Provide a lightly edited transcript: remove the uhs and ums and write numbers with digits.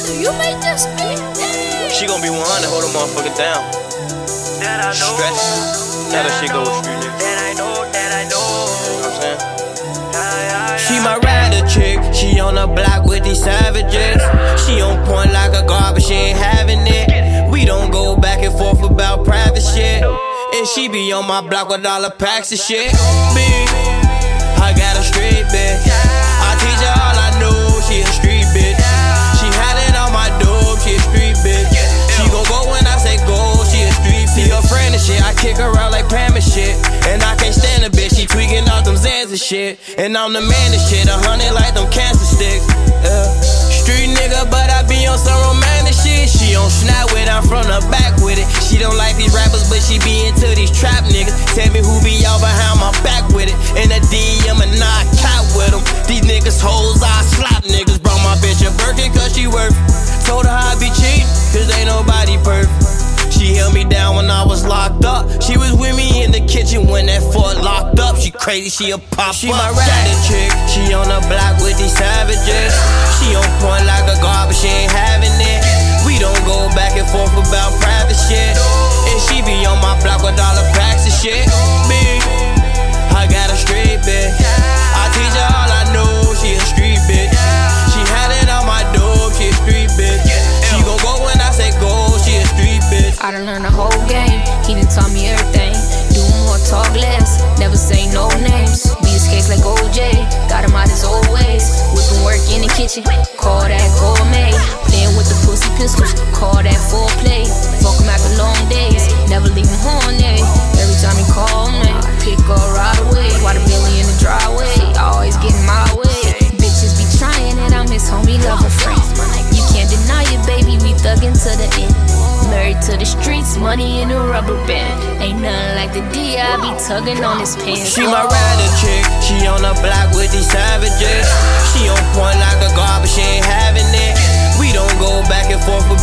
You made this beat. She gon' be 100, hold a motherfucker down. That I know. Stress. Now that shit go with street niggas. That I know. You know what I'm saying? She my rider chick, she on the block with these savages. She on point like a guard, but she ain't having it. We don't go back and forth about private shit. And she be on my block with all the packs of shit. Big, I got a straight bitch. I teach her all I know, she a street bitch. She had it on my dope, she a street bitch. She gon' go when I say go, she a street bitch. See her friend and shit, I kick her out like Pam and shit. And I can't stand a bitch, she tweaking out them Zans and shit. And I'm the man and shit, 100 like them cancer sticks. Street nigga, but I be on some romantic shit. She on snap with, I'm from the back with it. She don't like these rappers, but she be into these trap niggas. Tell me who be out behind my back with it. In the DM and knock out with them. These niggas hoes, I slap niggas. Brought my bitch a Birkin cause she worth. Told her I be cheap, cause ain't nobody perfect. She held me down when I was locked up. She was with me in the kitchen when that Ford locked up. She crazy, she a pop. She my rider chick. She on the block with these savages. She on point like a guard, but she ain't having it. We don't go back and forth about private shit. And she be on my block with all the packs and shit. Big, I got a straight bitch. I teach her all I know, she a street bitch. She had it on my dope, she a street bitch. She gon' go when I say go, she a street bitch. I done learned the whole game. He done taught me everything. Do more, talk less. Never say no names. Be his case like OJ. Got him out his old ways. Whipping work in the kitchen. Call that gourmet. Playing with the pussy pistols. Call that foreplay. Fuck him after long days. Never leave him horny. Every time he call me, pick up right away. Water Billy in the driveway. Always getting my way. Bitches be trying it. I'm his homie, lover friend. You can't deny it, baby. We thuggin' to the end. Married to the streets, money in a rubber band. Ain't nothing like the D, I be tugging on his pants. She my rider chick, she on the block with these savages. She on point like a guard, but she ain't having it. We don't go back and forth